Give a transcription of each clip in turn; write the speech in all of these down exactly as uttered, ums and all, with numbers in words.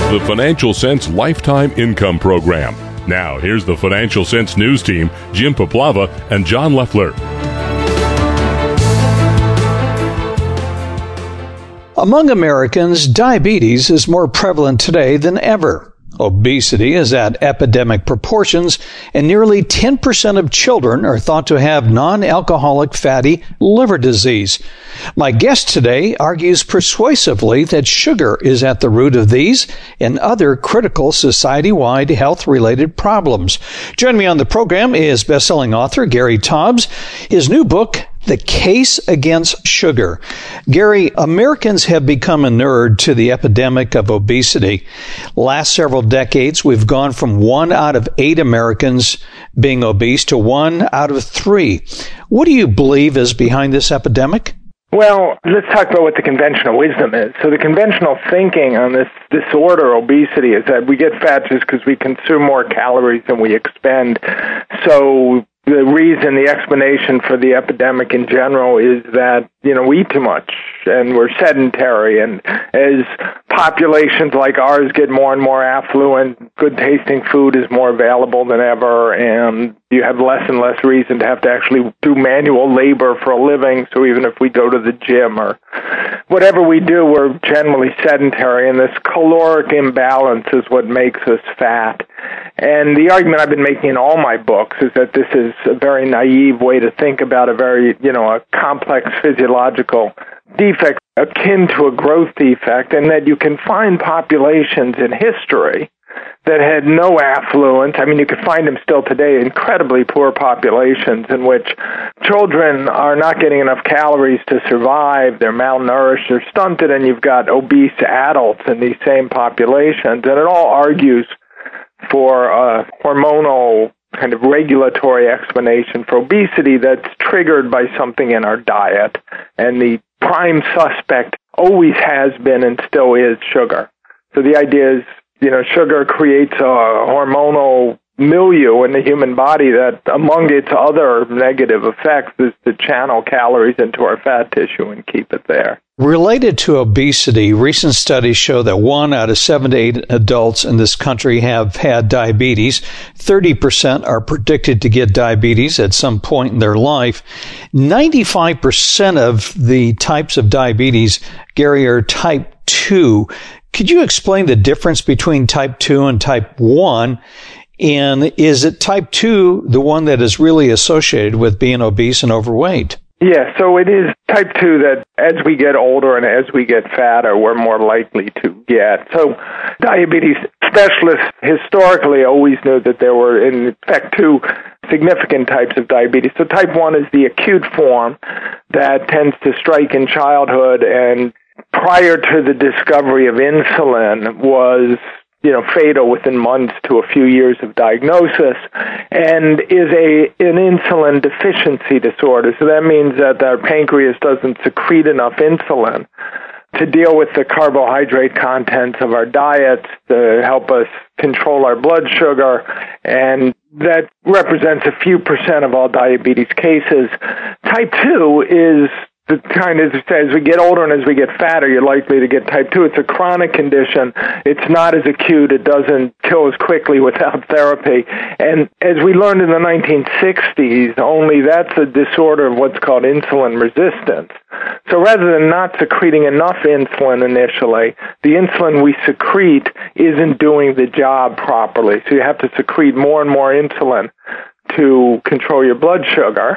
the Financial Sense Lifetime Income Program. Now, here's the Financial Sense News Team, Jim Paplava and John Leffler. Among Americans, diabetes is more prevalent today than ever. Obesity is at epidemic proportions, and nearly ten percent of children are thought to have non-alcoholic fatty liver disease. My guest today argues persuasively that sugar is at the root of these and other critical society-wide health-related problems. Joining me on the program is best-selling author Gary Taubes. His new book, The Case Against Sugar. Gary, Americans have become inured to the epidemic of obesity. Last several decades, we've gone from one out of eight Americans being obese to one out of three. What do you believe is behind this epidemic? Well, let's talk about what the conventional wisdom is. So the conventional thinking on this disorder, obesity, is that we get fat just because we consume more calories than we expend. So the reason, the explanation for the epidemic in general is that, you know, we eat too much and we're sedentary. And as populations like ours get more and more affluent, good tasting food is more available than ever. And you have less and less reason to have to actually do manual labor for a living. So even if we go to the gym or whatever we do, we're generally sedentary. And this caloric imbalance is what makes us fat. And the argument I've been making in all my books is that this is a very naive way to think about a very, you know, a complex physiological defect akin to a growth defect, and that you can find populations in history that had no affluence. I mean, you could find them still today, incredibly poor populations in which children are not getting enough calories to survive, they're malnourished, they're stunted, and you've got obese adults in these same populations. And it all argues for a hormonal kind of regulatory explanation for obesity that's triggered by something in our diet. And the prime suspect always has been and still is sugar. So the idea is, you know, sugar creates a hormonal milieu in the human body that among its other negative effects is to channel calories into our fat tissue and keep it there. Related to obesity, recent studies show that one out of seven to eight adults in this country have had diabetes. thirty percent are predicted to get diabetes at some point in their life. ninety-five percent of the types of diabetes, Gary, are type two. Could you explain the difference between type two and type one? And is it type two the one that is really associated with being obese and overweight? Yeah, so it is type two that as we get older and as we get fatter, we're more likely to get. So diabetes specialists historically always knew that there were, in fact, two significant types of diabetes. So type one is the acute form that tends to strike in childhood, and prior to the discovery of insulin was, you know, fatal within months to a few years of diagnosis, and is a an insulin deficiency disorder. So that means that our pancreas doesn't secrete enough insulin to deal with the carbohydrate contents of our diets to help us control our blood sugar, and that represents a few percent of all diabetes cases. Type two is the kind of, as we get older and as we get fatter, you're likely to get type two. It's a chronic condition. It's not as acute. It doesn't kill as quickly without therapy. And as we learned in the nineteen sixties, only that's a disorder of what's called insulin resistance. So rather than not secreting enough insulin initially, the insulin we secrete isn't doing the job properly. So you have to secrete more and more insulin to control your blood sugar.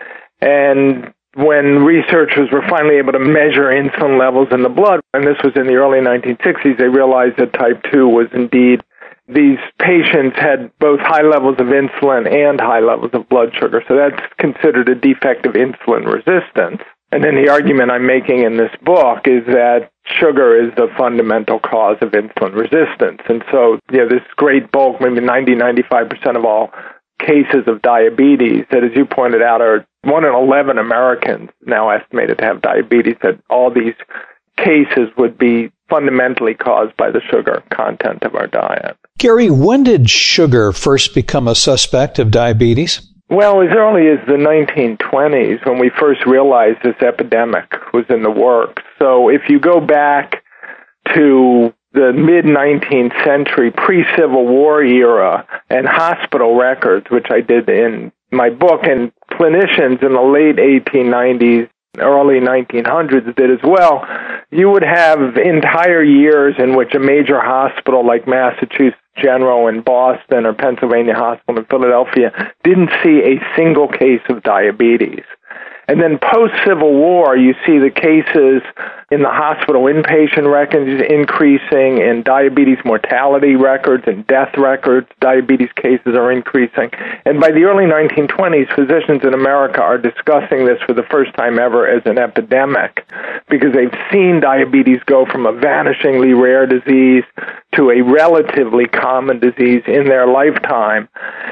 And when researchers were finally able to measure insulin levels in the blood, and this was in the early nineteen sixties, they realized that type two was indeed, these patients had both high levels of insulin and high levels of blood sugar. So that's considered a defect of insulin resistance. And then the argument I'm making in this book is that sugar is the fundamental cause of insulin resistance. And so, you know, this great bulk, maybe ninety, ninety-five percent of all cases of diabetes that, as you pointed out, are one in eleven Americans now estimated to have diabetes, that all these cases would be fundamentally caused by the sugar content of our diet. Gary, when did sugar first become a suspect of diabetes? Well, as early as the nineteen twenties, when we first realized this epidemic was in the works. So if you go back to the mid-nineteenth century, pre-Civil War era, and hospital records, which I did in my book, and clinicians in the late eighteen nineties, early nineteen hundreds did as well, you would have entire years in which a major hospital like Massachusetts General in Boston or Pennsylvania Hospital in Philadelphia didn't see a single case of diabetes. And then post-Civil War, you see the cases in the hospital inpatient records increasing, and diabetes mortality records and death records, diabetes cases are increasing. And by the early nineteen twenties, physicians in America are discussing this for the first time ever as an epidemic, because they've seen diabetes go from a vanishingly rare disease to a relatively common disease in their lifetime.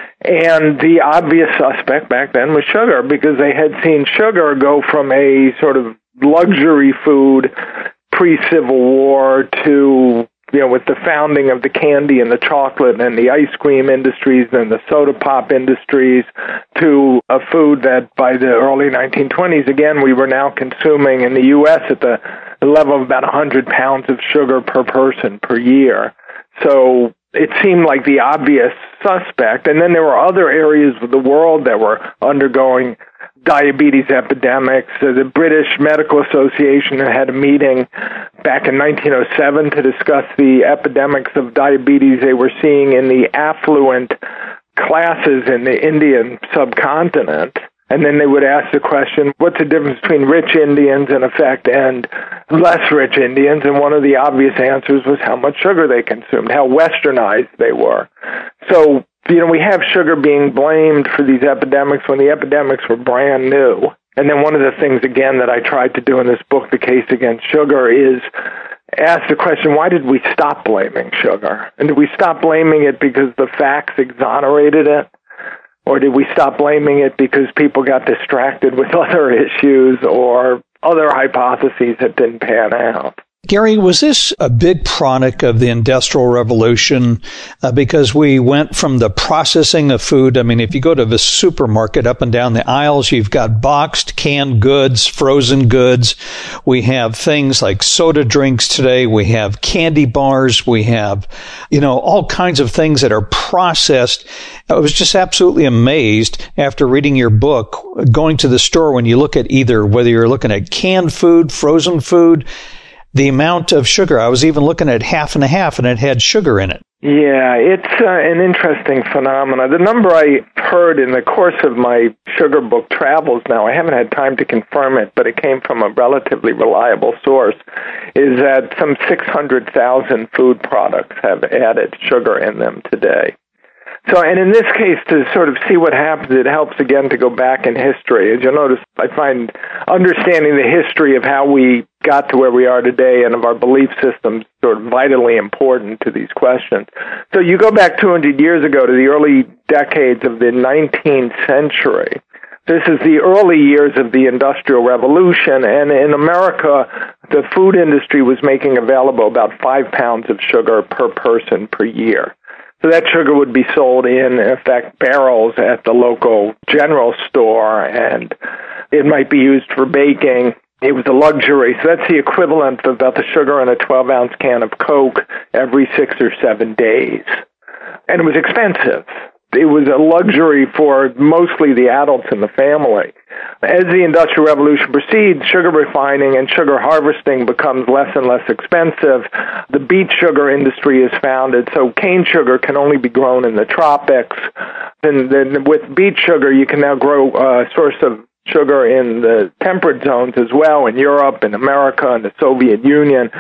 And the obvious suspect back then was sugar, because they had seen sugar go from a sort of luxury food pre-Civil War to, you know, with the founding of the candy and the chocolate and the ice cream industries and the soda pop industries, to a food that by the early nineteen twenties, again, we were now consuming in the U S at the level of about one hundred pounds of sugar per person per year. So it seemed like the obvious suspect. And then there were other areas of the world that were undergoing diabetes epidemics. So the British Medical Association had a meeting back in nineteen oh seven to discuss the epidemics of diabetes they were seeing in the affluent classes in the Indian subcontinent. And then they would ask the question, what's the difference between rich Indians, in effect, and less rich Indians? And one of the obvious answers was how much sugar they consumed, how westernized they were. So, you know, we have sugar being blamed for these epidemics when the epidemics were brand new. And then one of the things, again, that I tried to do in this book, The Case Against Sugar, is ask the question, why did we stop blaming sugar? And did we stop blaming it because the facts exonerated it? Or did we stop blaming it because people got distracted with other issues or other hypotheses that didn't pan out? Gary, was this a big product of the Industrial Revolution? Uh, because we went from the processing of food. I mean, if you go to the supermarket, up and down the aisles, you've got boxed, canned goods, frozen goods. We have things like soda drinks today. We have candy bars. We have, you know, all kinds of things that are processed. I was just absolutely amazed after reading your book, going to the store, when you look at either, whether you're looking at canned food, frozen food, the amount of sugar. I was even looking at half and a half, and it had sugar in it. Yeah, it's uh, an interesting phenomenon. The number I heard in the course of my sugar book travels now, I haven't had time to confirm it, but it came from a relatively reliable source, is that some six hundred thousand food products have added sugar in them today. So, and in this case, to sort of see what happens, it helps, again, to go back in history. As you'll notice, I find understanding the history of how we got to where we are today and of our belief systems sort of vitally important to these questions. So you go back two hundred years ago to the early decades of the nineteenth century. This is the early years of the Industrial Revolution, and in America, the food industry was making available about five pounds of sugar per person per year. So that sugar would be sold in, in effect, barrels at the local general store, and it might be used for baking. It was a luxury. So that's the equivalent of about the sugar in a twelve-ounce can of Coke every six or seven days. And it was expensive. It was a luxury for mostly the adults in the family. As the Industrial Revolution proceeds, sugar refining and sugar harvesting becomes less and less expensive. The beet sugar industry is founded, so cane sugar can only be grown in the tropics. And then with beet sugar, you can now grow a source of sugar in the temperate zones as well, in Europe, in America, and the Soviet Union.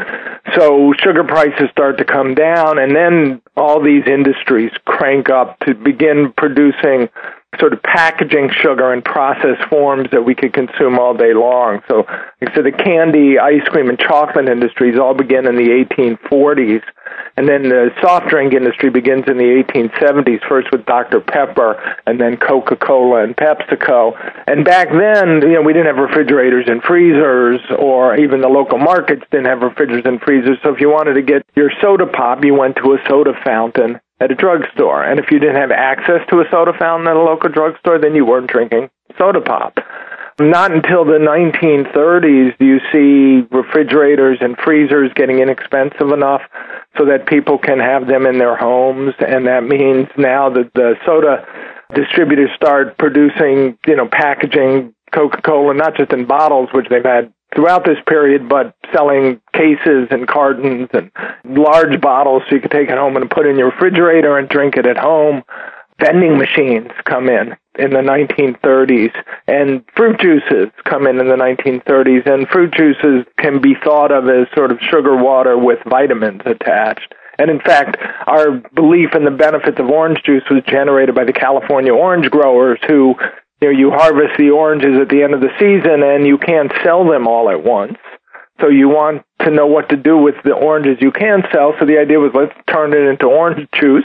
So sugar prices start to come down, and then all these industries crank up to begin producing sort of packaging sugar in processed forms that we could consume all day long. So, so the candy, ice cream, and chocolate industries all begin in the eighteen forties. And then the soft drink industry begins in the eighteen seventies, first with Doctor Pepper, and then Coca-Cola and PepsiCo. And back then, you know, we didn't have refrigerators and freezers, or even the local markets didn't have refrigerators and freezers. So if you wanted to get your soda pop, you went to a soda fountain at a drugstore. And if you didn't have access to a soda fountain at a local drugstore, then you weren't drinking soda pop. not until the nineteen thirties do you see refrigerators and freezers getting inexpensive enough so that people can have them in their homes. And that means now that the soda distributors start producing, you know, packaging Coca-Cola, not just in bottles, which they've had throughout this period, but selling cases and cartons and large bottles so you could take it home and put it in your refrigerator and drink it at home. Vending machines come in in the nineteen thirties, and fruit juices come in in the nineteen thirties, and fruit juices can be thought of as sort of sugar water with vitamins attached. And in fact, our belief in the benefits of orange juice was generated by the California orange growers who, you know, you harvest the oranges at the end of the season and you can't sell them all at once. So you want to know what to do with the oranges you can sell. So the idea was, let's turn it into orange juice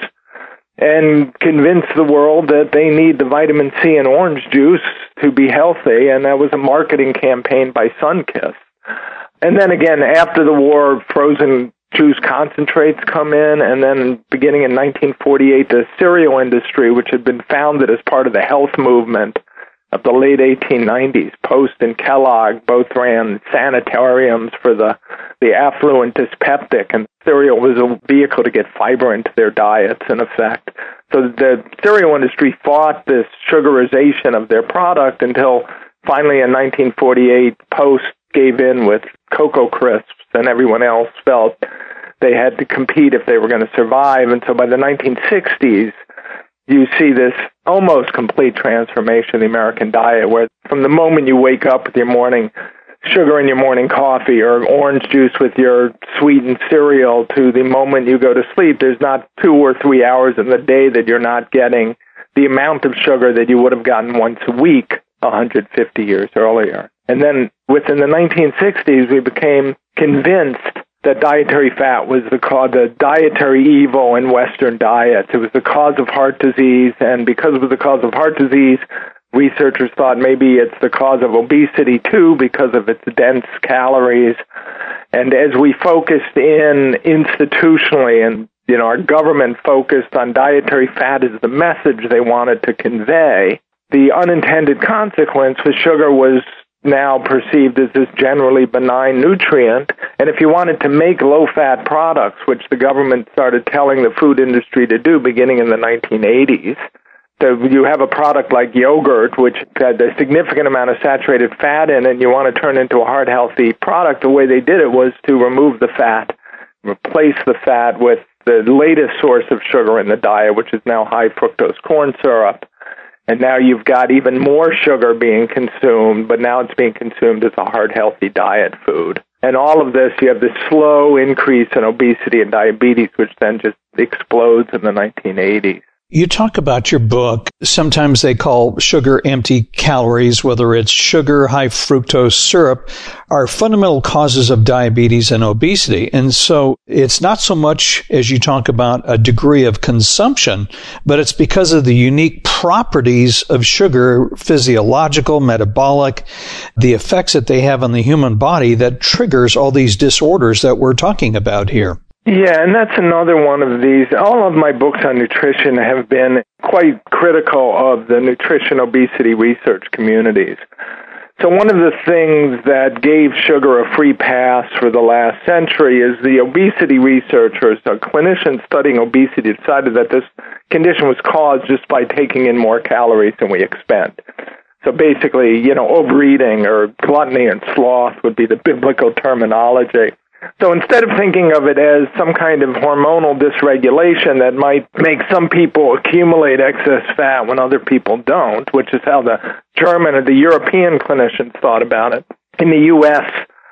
and convince the world that they need the vitamin C in orange juice to be healthy. And that was a marketing campaign by Sunkist. And then again, after the war, frozen juice concentrates come in, and then beginning in nineteen forty-eight, the cereal industry, which had been founded as part of the health movement of the late eighteen nineties, Post and Kellogg both ran sanitariums for the, the affluent dyspeptic, and cereal was a vehicle to get fiber into their diets, in effect. So the cereal industry fought this sugarization of their product until finally in nineteen forty-eight, Post gave in with Cocoa Crisps, and everyone else felt they had to compete if they were going to survive. And so by the nineteen sixties, you see this almost complete transformation of the American diet, where from the moment you wake up with your morning sugar in your morning coffee or orange juice with your sweetened cereal to the moment you go to sleep, there's not two or three hours in the day that you're not getting the amount of sugar that you would have gotten once a week one hundred fifty years earlier. And then within the nineteen sixties, we became convinced that dietary fat was the cause, the dietary evil in Western diets. It was the cause of heart disease, and because it was the cause of heart disease, researchers thought maybe it's the cause of obesity too, because of its dense calories. And as we focused in institutionally, and you know, our government focused on dietary fat as the message they wanted to convey, the unintended consequence was sugar was now perceived as this generally benign nutrient. And if you wanted to make low-fat products, which the government started telling the food industry to do beginning in the nineteen eighties, so you have a product like yogurt, which had a significant amount of saturated fat in it, and you want to turn it into a heart-healthy product, the way they did it was to remove the fat, replace the fat with the latest source of sugar in the diet, which is now high fructose corn syrup. And now you've got even more sugar being consumed, but now it's being consumed as a heart-healthy diet food. And all of this, you have this slow increase in obesity and diabetes, which then just explodes in the nineteen eighties. You talk about your book. Sometimes they call sugar empty calories, whether it's sugar, high fructose syrup, are fundamental causes of diabetes and obesity. And so it's not so much, as you talk about, a degree of consumption, but it's because of the unique properties of sugar, physiological, metabolic, the effects that they have on the human body that triggers all these disorders that we're talking about here. Yeah, and that's another one of these. All of my books on nutrition have been quite critical of the nutrition obesity research communities. So one of the things that gave sugar a free pass for the last century is the obesity researchers, the clinicians studying obesity, decided that this condition was caused just by taking in more calories than we expend. So basically, you know, overeating or gluttony and sloth would be the biblical terminology. So instead of thinking of it as some kind of hormonal dysregulation that might make some people accumulate excess fat when other people don't, which is how the German or the European clinicians thought about it, in the U S,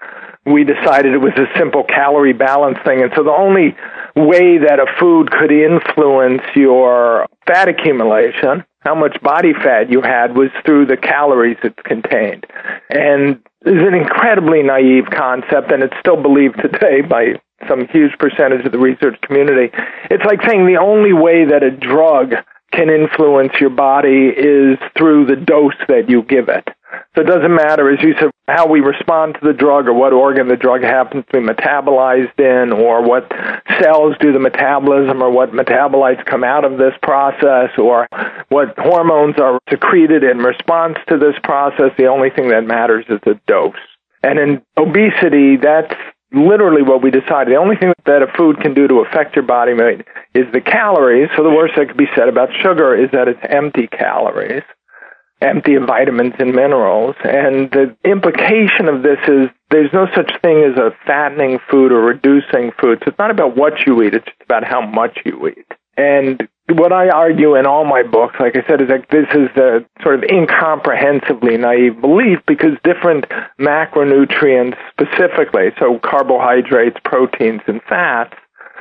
we decided it was a simple calorie balance thing. And so the only way that a food could influence your fat accumulation, how much body fat you had, was through the calories it contained. And it's an incredibly naive concept, and it's still believed today by some huge percentage of the research community. It's like saying the only way that a drug can influence your body is through the dose that you give it. So it doesn't matter, as you said, how we respond to the drug or what organ the drug happens to be metabolized in or what cells do the metabolism or what metabolites come out of this process or what hormones are secreted in response to this process. The only thing that matters is the dose. And in obesity, that's literally what we decided. The only thing that a food can do to affect your body weight is the calories. So the worst that could be said about sugar is that it's empty calories, empty of vitamins and minerals. And the implication of this is there's no such thing as a fattening food or reducing food. So it's not about what you eat, it's just about how much you eat. And what I argue in all my books, like I said, is that this is the sort of incomprehensibly naive belief because different macronutrients specifically, so carbohydrates, proteins, and fats,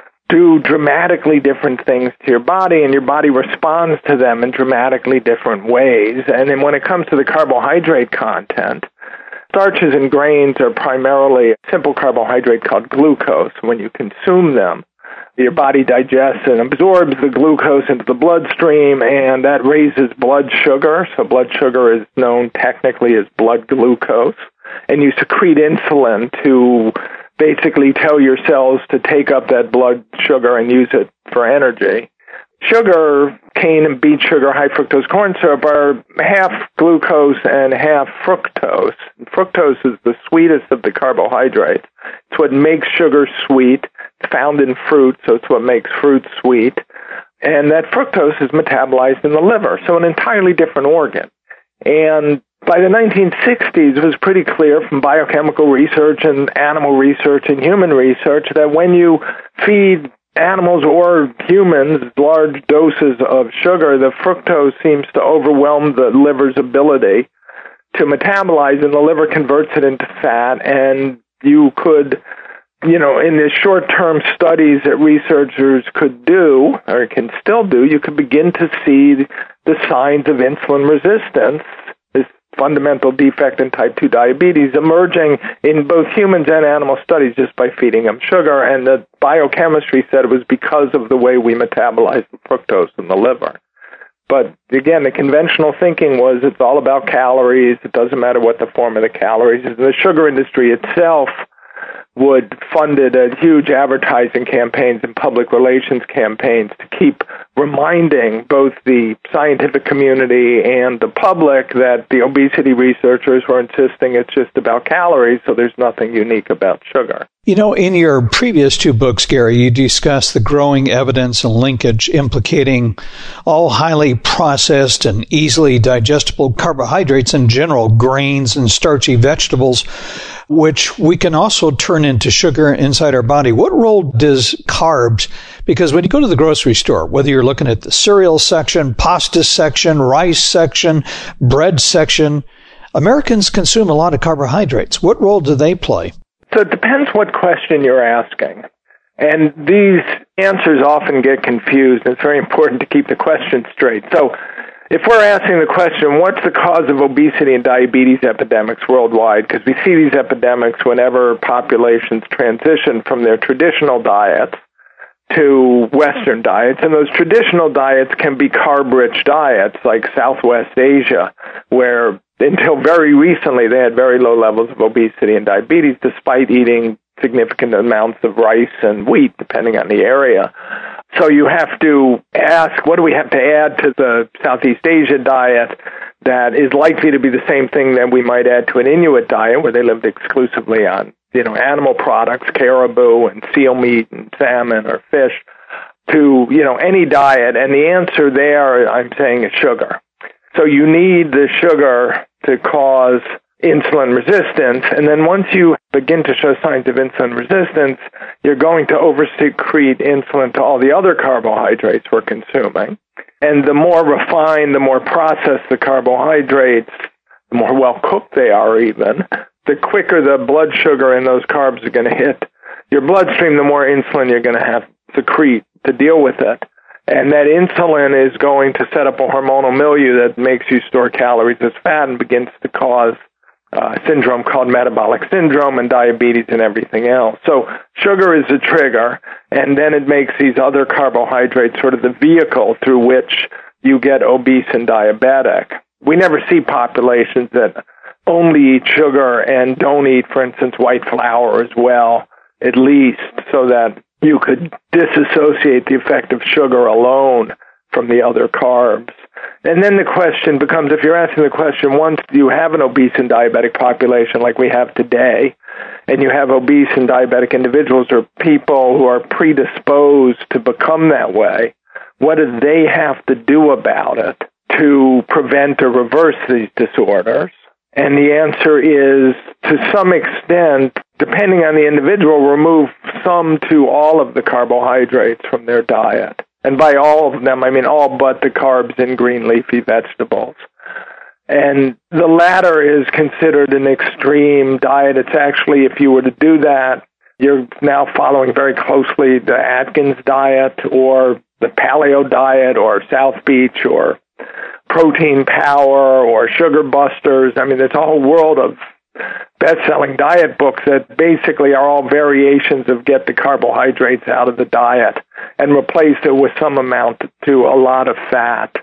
do dramatically different things to your body, and your body responds to them in dramatically different ways. And then when it comes to the carbohydrate content, starches and grains are primarily a simple carbohydrate called glucose. When you consume them, your body digests and absorbs the glucose into the bloodstream, and that raises blood sugar. So blood sugar is known technically as blood glucose. And you secrete insulin to basically tell your cells to take up that blood sugar and use it for energy. Sugar, cane and beet sugar, high fructose corn syrup are half glucose and half fructose. Fructose is the sweetest of the carbohydrates. It's what makes sugar sweet. It's found in fruit, so it's what makes fruit sweet. And that fructose is metabolized in the liver, so an entirely different organ. And by the nineteen sixties, it was pretty clear from biochemical research and animal research and human research that when you feed animals or humans large doses of sugar, the fructose seems to overwhelm the liver's ability to metabolize, and the liver converts it into fat. And you could, you know, in the short-term studies that researchers could do, or can still do, you could begin to see the signs of insulin resistance, this fundamental defect in type two diabetes, emerging in both humans and animal studies just by feeding them sugar. And the biochemistry said it was because of the way we metabolize the fructose in the liver. But again, the conventional thinking was it's all about calories. It doesn't matter what the form of the calories is. And the sugar industry itself would funded a huge advertising campaigns and public relations campaigns to keep reminding both the scientific community and the public that the obesity researchers were insisting it's just about calories, so there's nothing unique about sugar. You know, in your previous two books, Gary, you discussed the growing evidence and linkage implicating all highly processed and easily digestible carbohydrates in general, grains and starchy vegetables, which we can also turn into sugar inside our body. What role does carbs, because when you go to the grocery store, whether you're looking at the cereal section, pasta section, rice section, bread section, Americans consume a lot of carbohydrates. What role do they play? So it depends what question you're asking. And these answers often get confused. It's very important to keep the question straight. So if we're asking the question, what's the cause of obesity and diabetes epidemics worldwide? Because we see these epidemics whenever populations transition from their traditional diets to Western diets. And those traditional diets can be carb-rich diets like Southwest Asia, where until very recently they had very low levels of obesity and diabetes despite eating significant amounts of rice and wheat, depending on the area. So you have to ask, what do we have to add to the Southeast Asia diet that is likely to be the same thing that we might add to an Inuit diet where they lived exclusively on, you know, animal products, caribou and seal meat and salmon or fish, to, you know, any diet? And the answer there, I'm saying, is sugar. So you need the sugar to cause insulin resistance, and then once you begin to show signs of insulin resistance, you're going to oversecrete insulin to all the other carbohydrates we're consuming. And the more refined, the more processed the carbohydrates, the more well-cooked they are even, the quicker the blood sugar in those carbs are going to hit your bloodstream, the more insulin you're going to have to secrete to deal with it. And that insulin is going to set up a hormonal milieu that makes you store calories as fat and begins to cause a syndrome called metabolic syndrome and diabetes and everything else. So sugar is the trigger, and then it makes these other carbohydrates sort of the vehicle through which you get obese and diabetic. We never see populations that only eat sugar and don't eat, for instance, white flour as well, at least, so that you could disassociate the effect of sugar alone from the other carbs. And then the question becomes, if you're asking the question, once you have an obese and diabetic population like we have today, and you have obese and diabetic individuals or people who are predisposed to become that way, what do they have to do about it to prevent or reverse these disorders? And the answer is, to some extent, depending on the individual, remove some to all of the carbohydrates from their diet. And by all of them, I mean all but the carbs in green leafy vegetables. And the latter is considered an extreme diet. It's actually, if you were to do that, you're now following very closely the Atkins diet or the paleo diet or South Beach or Protein Power or Sugar Busters. I mean, there's a whole world of best-selling diet books that basically are all variations of get the carbohydrates out of the diet and replace it with some amount to a lot of fat.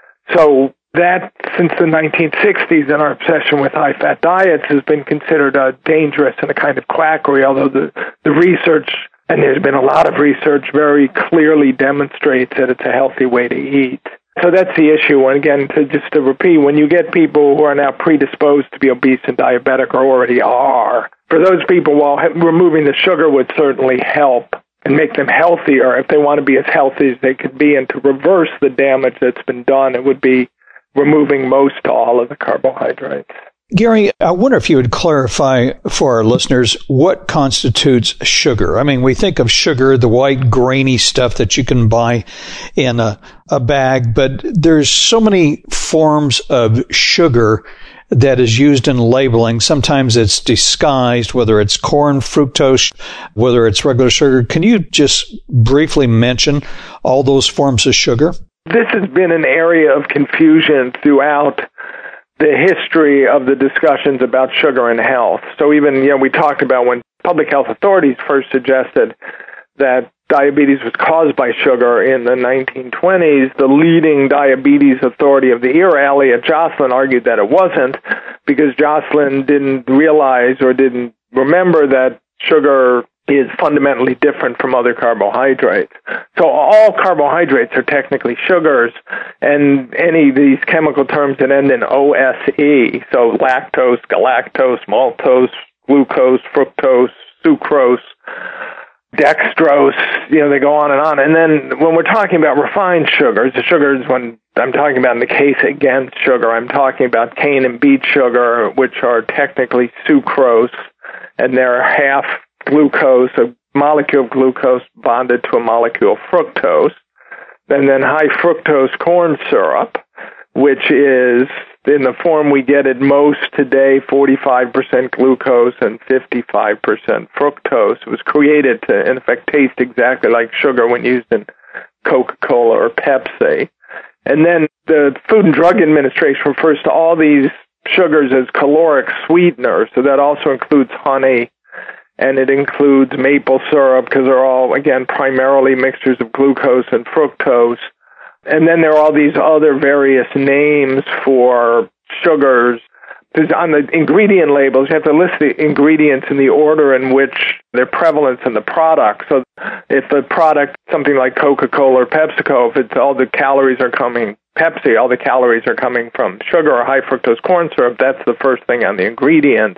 So that, since the nineteen sixties, and our obsession with high-fat diets has been considered a dangerous and a kind of quackery, although the, the research, and there's been a lot of research, very clearly demonstrates that it's a healthy way to eat. So that's the issue. And again, to just to repeat, when you get people who are now predisposed to be obese and diabetic or already are, for those people, while removing the sugar would certainly help and make them healthier if they want to be as healthy as they could be, and to reverse the damage that's been done, it would be removing most to all of the carbohydrates. Gary, I wonder if you would clarify for our listeners what constitutes sugar. I mean, we think of sugar, the white grainy stuff that you can buy in a, a bag, but there's so many forms of sugar that is used in labeling. Sometimes it's disguised, whether it's corn fructose, whether it's regular sugar. Can you just briefly mention all those forms of sugar? This has been an area of confusion throughout the history of the discussions about sugar and health. So even, you know, we talked about when public health authorities first suggested that diabetes was caused by sugar in the nineteen twenties, the leading diabetes authority of the era, Elliot Jocelyn, argued that it wasn't, because Jocelyn didn't realize or didn't remember that sugar is fundamentally different from other carbohydrates. So all carbohydrates are technically sugars, and any of these chemical terms that end in O S E, so lactose, galactose, maltose, glucose, fructose, sucrose, dextrose, you know, they go on and on. And then when we're talking about refined sugars, the sugars, when I'm talking about in the case against sugar, I'm talking about cane and beet sugar, which are technically sucrose, and they're half glucose, a molecule of glucose bonded to a molecule of fructose, and then high fructose corn syrup, which is, in the form we get it most today, forty-five percent glucose and fifty-five percent fructose. It was created to, in effect, taste exactly like sugar when used in Coca-Cola or Pepsi. And then the Food and Drug Administration refers to all these sugars as caloric sweeteners, so that also includes honey, and it includes maple syrup, because they're all, again, primarily mixtures of glucose and fructose. And then there are all these other various names for sugars. Because on the ingredient labels, you have to list the ingredients in the order in which their prevalence in the product. So if a product, something like Coca-Cola or PepsiCo, if it's all the calories are coming, Pepsi, all the calories are coming from sugar or high fructose corn syrup, that's the first thing on the ingredient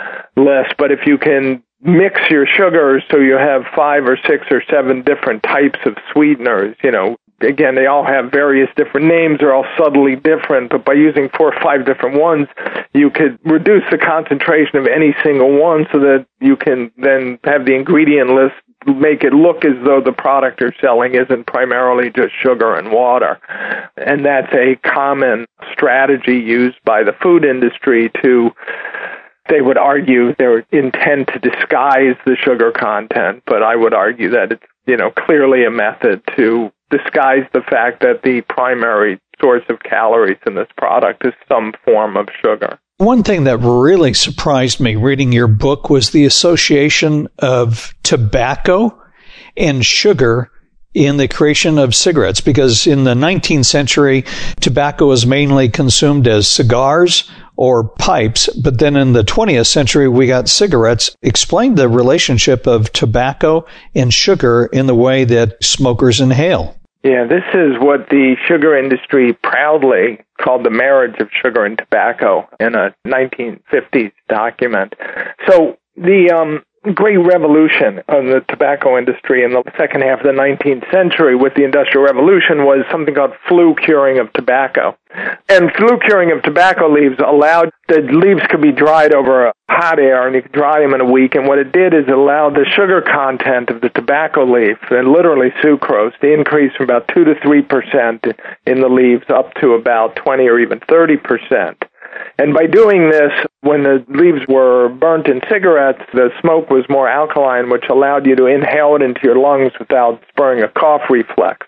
list. But if you can mix your sugars so you have five or six or seven different types of sweeteners, you know, again, they all have various different names, they're all subtly different, but by using four or five different ones, you could reduce the concentration of any single one so that you can then have the ingredient list make it look as though the product you're selling isn't primarily just sugar and water. And that's a common strategy used by the food industry to, they would argue, their intent to disguise the sugar content, but I would argue that it's, you know, clearly a method to disguise the fact that the primary source of calories in this product is some form of sugar. One thing that really surprised me reading your book was the association of tobacco and sugar in the creation of cigarettes, because in the nineteenth century, tobacco was mainly consumed as cigars or pipes, but then in the twentieth century, we got cigarettes. Explain the relationship of tobacco and sugar in the way that smokers inhale. Yeah, this is what the sugar industry proudly called the marriage of sugar and tobacco in a nineteen fifties document. So the um, great revolution of the tobacco industry in the second half of the nineteenth century with the Industrial Revolution was something called flue curing of tobacco. And flue curing of tobacco leaves allowed, the leaves could be dried over hot air, and you could dry them in a week. And what it did is it allowed the sugar content of the tobacco leaf, and literally sucrose, to increase from about two to three percent in the leaves up to about twenty or even thirty percent. And by doing this, when the leaves were burnt in cigarettes, the smoke was more alkaline, which allowed you to inhale it into your lungs without spurring a cough reflex.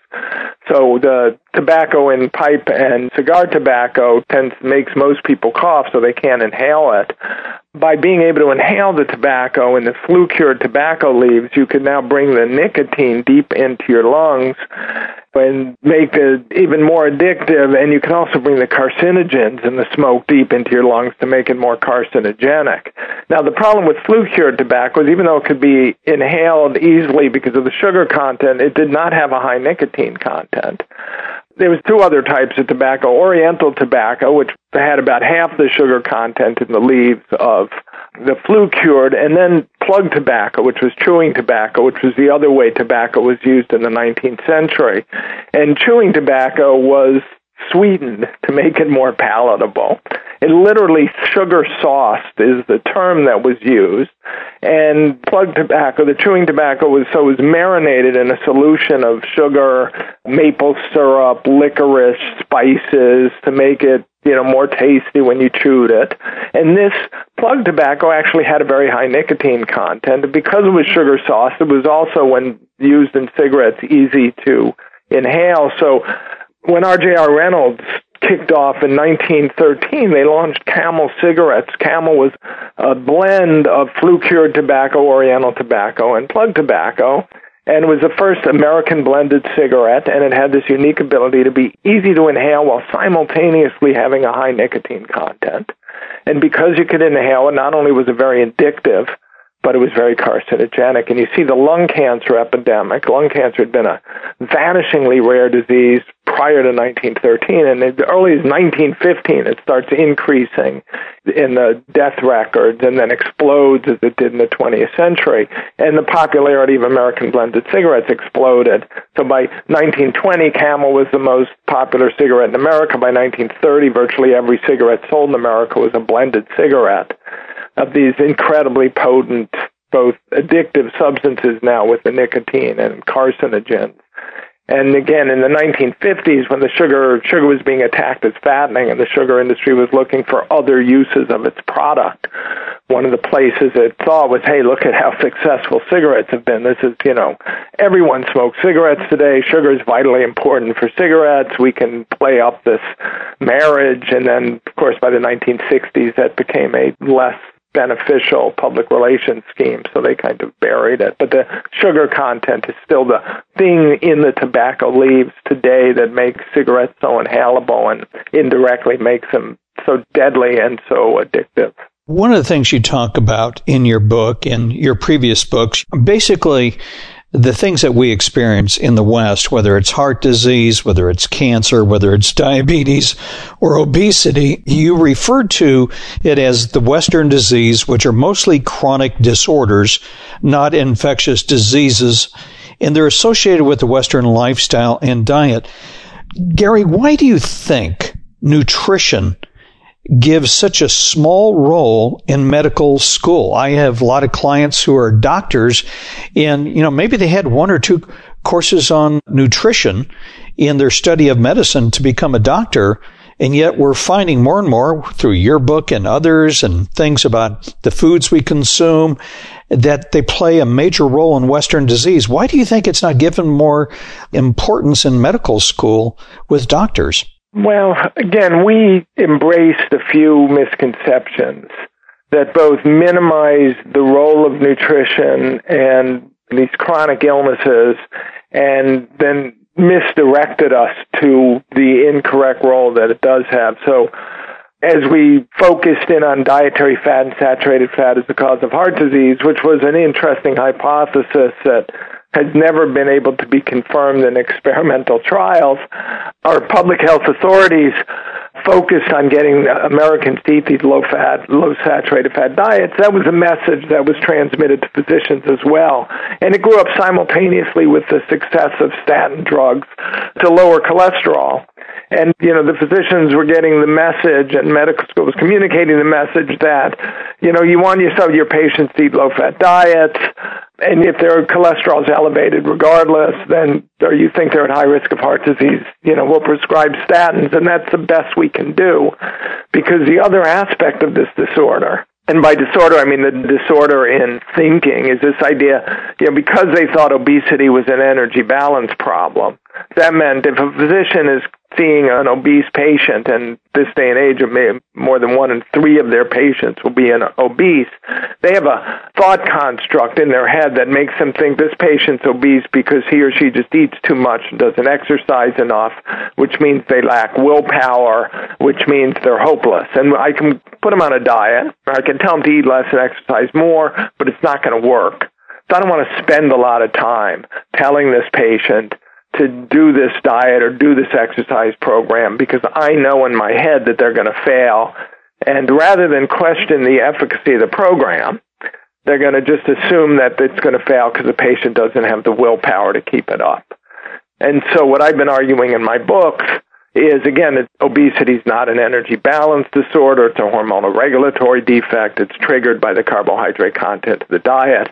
So the tobacco in pipe and cigar tobacco tends makes most people cough, so they can't inhale it. By being able to inhale the tobacco in the flue-cured tobacco leaves, you can now bring the nicotine deep into your lungs and make it even more addictive, and you can also bring the carcinogens in the smoke deep into your lungs to make it more carcinogenic. Now, the problem with flue-cured tobacco is even though it could be inhaled easily because of the sugar content, it did not have a high nicotine content. There was two other types of tobacco, Oriental tobacco, which had about half the sugar content in the leaves of the flue-cured, and then plug tobacco, which was chewing tobacco, which was the other way tobacco was used in the nineteenth century. And chewing tobacco was sweetened to make it more palatable. It literally sugar sauced is the term that was used. And plug tobacco, the chewing tobacco, was so it was marinated in a solution of sugar, maple syrup, licorice, spices to make it, you know, more tasty when you chewed it. And this plug tobacco actually had a very high nicotine content. And because it was sugar sauced, it was also, when used in cigarettes, easy to inhale. So when R J R Reynolds kicked off in nineteen thirteen, they launched Camel cigarettes. Camel was a blend of flue-cured tobacco, Oriental tobacco, and plug tobacco. And it was the first American blended cigarette, and it had this unique ability to be easy to inhale while simultaneously having a high nicotine content. And because you could inhale it, not only was it very addictive, but it was very carcinogenic. And you see the lung cancer epidemic. Lung cancer had been a vanishingly rare disease prior to nineteen thirteen, and as early as nineteen fifteen, it starts increasing in the death records and then explodes as it did in the twentieth century. And the popularity of American blended cigarettes exploded. So by nineteen twenty, Camel was the most popular cigarette in America. By nineteen thirty, virtually every cigarette sold in America was a blended cigarette of these incredibly potent, both addictive substances now with the nicotine and carcinogens. And again, in the nineteen fifties, when the sugar sugar was being attacked as fattening and the sugar industry was looking for other uses of its product, one of the places it saw was, hey, look at how successful cigarettes have been. This is, you know, everyone smokes cigarettes today. Sugar is vitally important for cigarettes. We can play up this marriage. And then, of course, by the nineteen sixties, that became a less beneficial public relations scheme, so they kind of buried it. But the sugar content is still the thing in the tobacco leaves today that makes cigarettes so inhalable and indirectly makes them so deadly and so addictive. One of the things you talk about in your book and your previous books, basically the things that we experience in the West, whether it's heart disease, whether it's cancer, whether it's diabetes or obesity, you referred to it as the Western disease, which are mostly chronic disorders, not infectious diseases, and they're associated with the Western lifestyle and diet. Gary, why do you think nutrition gives such a small role in medical school? I have a lot of clients who are doctors, and, you know, maybe they had one or two courses on nutrition in their study of medicine to become a doctor, and yet we're finding more and more through your book and others and things about the foods we consume that they play a major role in Western disease. Why do you think it's not given more importance in medical school with doctors? Well, again, we embraced a few misconceptions that both minimize the role of nutrition and these chronic illnesses and then misdirected us to the incorrect role that it does have. So as we focused in on dietary fat and saturated fat as the cause of heart disease, which was an interesting hypothesis that has never been able to be confirmed in experimental trials, our public health authorities focused on getting Americans to eat these low-fat, low-saturated fat diets. That was a message that was transmitted to physicians as well. And it grew up simultaneously with the success of statin drugs to lower cholesterol. And, you know, the physicians were getting the message, and medical school was communicating the message that, you know, you want yourself, your patients to eat low-fat diets, and if their cholesterol is elevated regardless, then, or you think they're at high risk of heart disease, you know, we'll prescribe statins, and that's the best we can do. Because the other aspect of this disorder, and by disorder, I mean the disorder in thinking, is this idea, you know, because they thought obesity was an energy balance problem, that meant if a physician is seeing an obese patient, and this day and age, more than one in three of their patients will be an obese, they have a thought construct in their head that makes them think this patient's obese because he or she just eats too much and doesn't exercise enough, which means they lack willpower, which means they're hopeless. And I can put them on a diet, or I can tell them to eat less and exercise more, but it's not going to work. So I don't want to spend a lot of time telling this patient to do this diet or do this exercise program because I know in my head that they're going to fail. And rather than question the efficacy of the program, they're going to just assume that it's going to fail because the patient doesn't have the willpower to keep it up. And so what I've been arguing in my books is, again, that obesity is not an energy balance disorder. It's a hormonal regulatory defect. It's triggered by the carbohydrate content of the diet,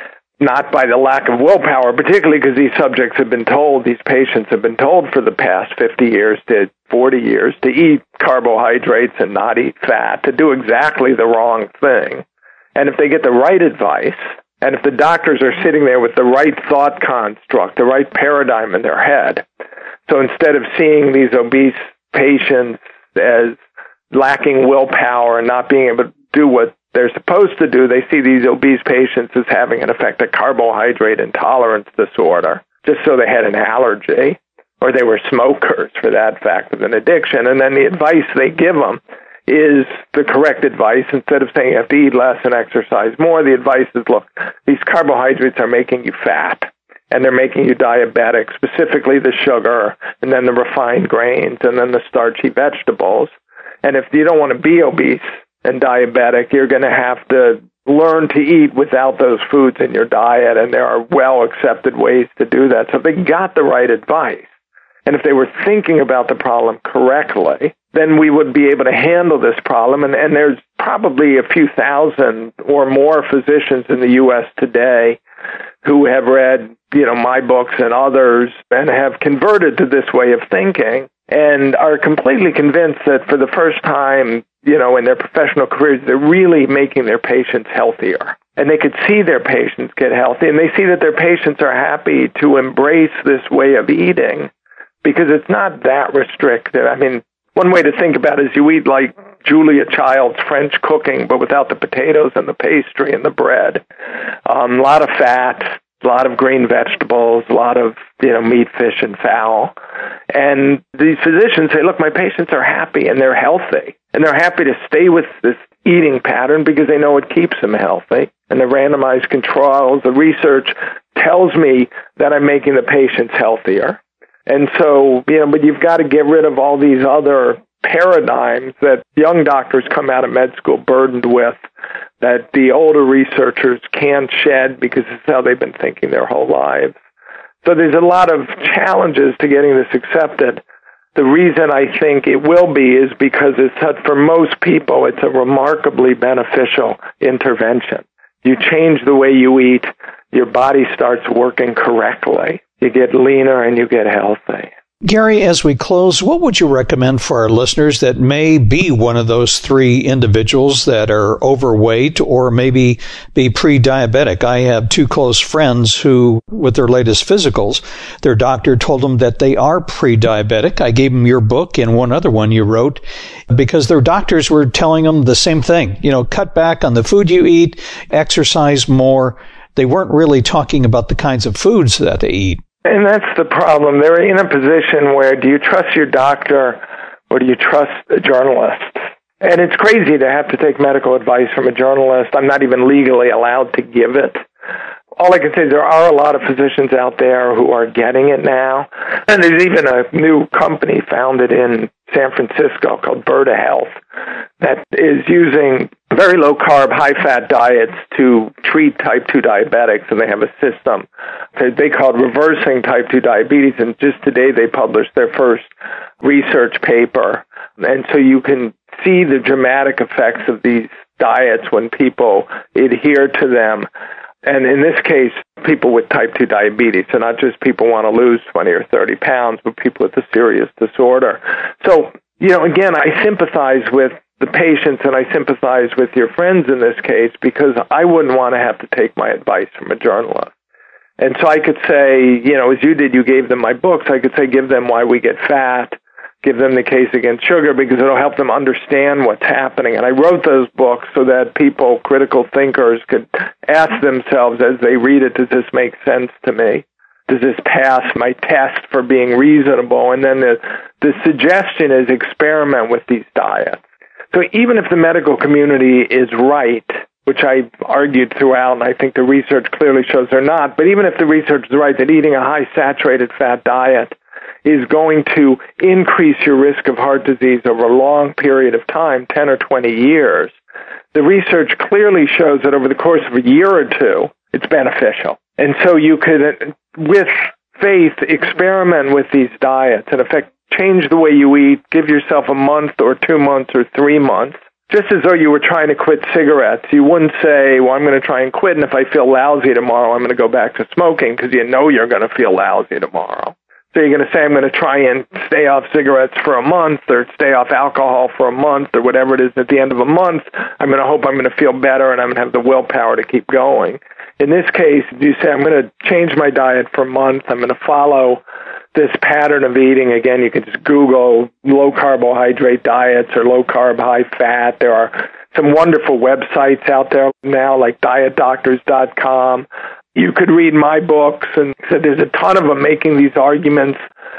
not by the lack of willpower, particularly because these subjects have been told, these patients have been told for the past fifty years to forty years to eat carbohydrates and not eat fat, to do exactly the wrong thing. And if they get the right advice, and if the doctors are sitting there with the right thought construct, the right paradigm in their head, so instead of seeing these obese patients as lacking willpower and not being able to do what they're supposed to do, they see these obese patients as having an effect, a carbohydrate intolerance disorder, just so they had an allergy, or they were smokers for that fact of an addiction. And then the advice they give them is the correct advice. Instead of saying you have to eat less and exercise more, the advice is, look, these carbohydrates are making you fat, and they're making you diabetic, specifically the sugar, and then the refined grains, and then the starchy vegetables. And if you don't want to be obese and diabetic, you're going to have to learn to eat without those foods in your diet, and there are well-accepted ways to do that. So if they got the right advice, and if they were thinking about the problem correctly, then we would be able to handle this problem. And, and there's probably a few thousand or more physicians in the U S today who have read, you know, my books and others and have converted to this way of thinking and are completely convinced that for the first time, you know, in their professional careers, they're really making their patients healthier. And they could see their patients get healthy, and they see that their patients are happy to embrace this way of eating because it's not that restrictive. I mean, one way to think about it is you eat like Julia Child's French cooking, but without the potatoes and the pastry and the bread. Um, a lot of fat, a lot of green vegetables, a lot of, you know, meat, fish, and fowl. And these physicians say, look, my patients are happy and they're healthy. And they're happy to stay with this eating pattern because they know it keeps them healthy. And the randomized controls, the research tells me that I'm making the patients healthier. And so, you know, but you've got to get rid of all these other paradigms that young doctors come out of med school burdened with, that the older researchers can't shed because it's how they've been thinking their whole lives. So there's a lot of challenges to getting this accepted. The reason I think it will be is because it's, for most people, it's a remarkably beneficial intervention. You change the way you eat, your body starts working correctly. You get leaner and you get healthy. Gary, as we close, what would you recommend for our listeners that may be one of those three individuals that are overweight or maybe be pre-diabetic? I have two close friends who, with their latest physicals, their doctor told them that they are pre-diabetic. I gave them your book and one other one you wrote because their doctors were telling them the same thing. You know, cut back on the food you eat, exercise more. They weren't really talking about the kinds of foods that they eat. And that's the problem. They're in a position where do you trust your doctor or do you trust a journalist? And it's crazy to have to take medical advice from a journalist. I'm not even legally allowed to give it. All I can say is there are a lot of physicians out there who are getting it now. And there's even a new company founded in San Francisco called Virta Health that is using very low-carb, high-fat diets to treat type two diabetics, and they have a system that they call reversing type two diabetes, and just today they published their first research paper. And so you can see the dramatic effects of these diets when people adhere to them. And in this case, people with type two diabetes, so not just people who want to lose twenty or thirty pounds, but people with a serious disorder. So, you know, again, I sympathize with the patients and I sympathize with your friends in this case because I wouldn't want to have to take my advice from a journalist. And so I could say, you know, as you did, you gave them my books, I could say, give them Why We Get Fat, give them The Case Against Sugar, because it'll help them understand what's happening. And I wrote those books so that people, critical thinkers, could ask themselves as they read it, does this make sense to me? Does this pass my test for being reasonable? And then the, the suggestion is experiment with these diets. So even if the medical community is right, which I argued throughout, and I think the research clearly shows they're not, but even if the research is right that eating a high saturated fat diet is going to increase your risk of heart disease over a long period of time, ten or twenty years, the research clearly shows that over the course of a year or two, it's beneficial. And so you could, with faith, experiment with these diets, in effect, change the way you eat, give yourself a month or two months or three months, just as though you were trying to quit cigarettes. You wouldn't say, well, I'm going to try and quit, and if I feel lousy tomorrow, I'm going to go back to smoking, because you know you're going to feel lousy tomorrow. So you're going to say, I'm going to try and stay off cigarettes for a month or stay off alcohol for a month or whatever it is. At the end of a month, I'm going to hope I'm going to feel better and I'm going to have the willpower to keep going. In this case, you say, I'm going to change my diet for a month. I'm going to follow this pattern of eating. Again, you can just Google low carbohydrate diets or low carb, high fat. There are some wonderful websites out there now like diet doctors dot com. You could read my books, and so there's a ton of them making these arguments.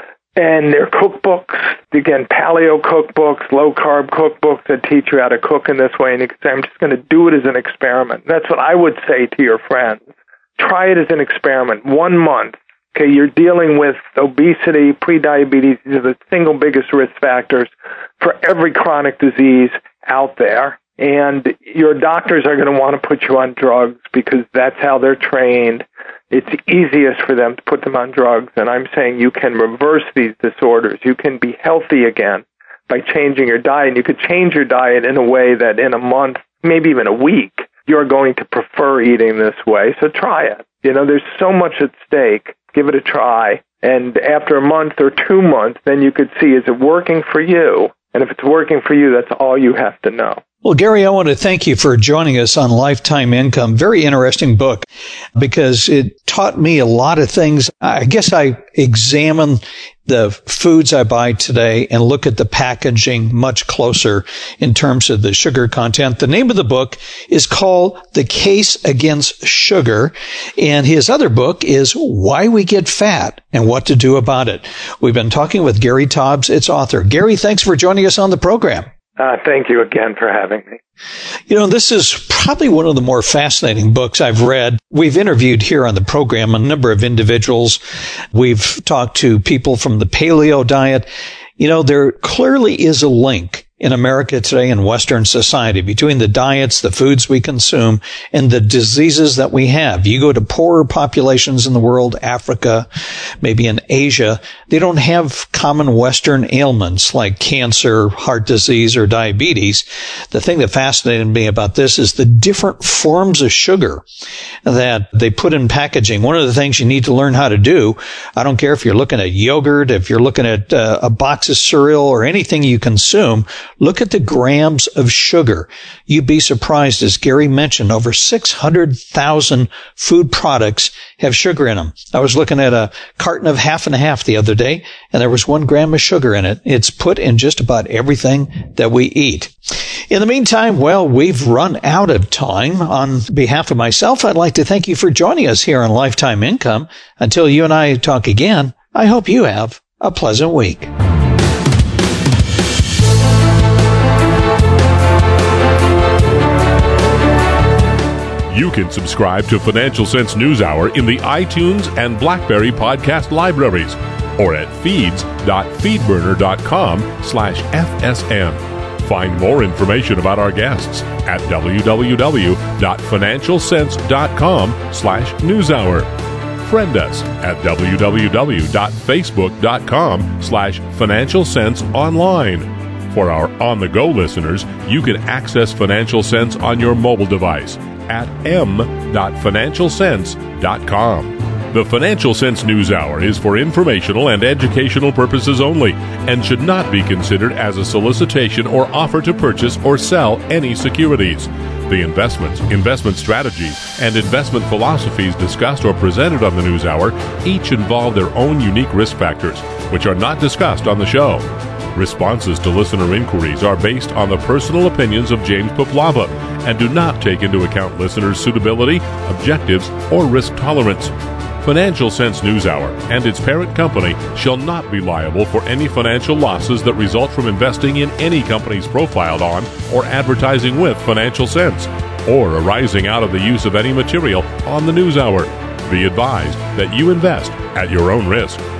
And they're cookbooks, again, paleo cookbooks, low-carb cookbooks that teach you how to cook in this way. And you can say, I'm just going to do it as an experiment. That's what I would say to your friends. Try it as an experiment. One month. Okay, you're dealing with obesity, prediabetes. These are the single biggest risk factors for every chronic disease out there. And your doctors are going to want to put you on drugs because that's how they're trained. It's easiest for them to put them on drugs. And I'm saying you can reverse these disorders. You can be healthy again by changing your diet. And you could change your diet in a way that in a month, maybe even a week, you're going to prefer eating this way. So try it. You know, there's so much at stake. Give it a try. And after a month or two months, then you could see, is it working for you? And if it's working for you, that's all you have to know. Well, Gary, I want to thank you for joining us on Lifetime Income. Very interesting book because it taught me a lot of things. I guess I examine the foods I buy today and look at the packaging much closer in terms of the sugar content. The name of the book is called The Case Against Sugar, and his other book is Why We Get Fat and What to Do About It. We've been talking with Gary Taubes, its author. Gary, thanks for joining us on the program. Uh, thank you again for having me. You know, this is probably one of the more fascinating books I've read. We've interviewed here on the program a number of individuals. We've talked to people from the paleo diet. You know, there clearly is a link in America today in Western society between the diets, the foods we consume, and the diseases that we have. You go to poorer populations in the world, Africa, maybe in Asia, they don't have common Western ailments like cancer, heart disease, or diabetes. The thing that fascinated me about this is the different forms of sugar that they put in packaging. One of the things you need to learn how to do, I don't care if you're looking at yogurt, if you're looking at uh, a box of cereal or anything you consume, look at the grams of sugar. You'd be surprised, as Gary mentioned, over six hundred thousand food products have sugar in them. I was looking at a carton of half and half the other day, and there was one gram of sugar in it. It's put in just about everything that we eat. In the meantime, well, we've run out of time. On behalf of myself, I'd like to thank you for joining us here on Lifetime Income. Until you and I talk again, I hope you have a pleasant week. You can subscribe to Financial Sense NewsHour in the iTunes and BlackBerry podcast libraries or at feeds.feedburner.com slash FSN. Find more information about our guests at www.financialsense.com slash newshour. Friend us at www.facebook.com slash Financial Sense Online. For our on-the-go listeners, you can access Financial Sense on your mobile device at m dot financial sense dot com. The Financial Sense NewsHour is for informational and educational purposes only and should not be considered as a solicitation or offer to purchase or sell any securities. The investments, investment strategies, and investment philosophies discussed or presented on the NewsHour each involve their own unique risk factors, which are not discussed on the show. Responses to listener inquiries are based on the personal opinions of James Poplava and do not take into account listeners' suitability, objectives, or risk tolerance. Financial Sense NewsHour and its parent company shall not be liable for any financial losses that result from investing in any companies profiled on or advertising with Financial Sense, or arising out of the use of any material on the NewsHour. Be advised that you invest at your own risk.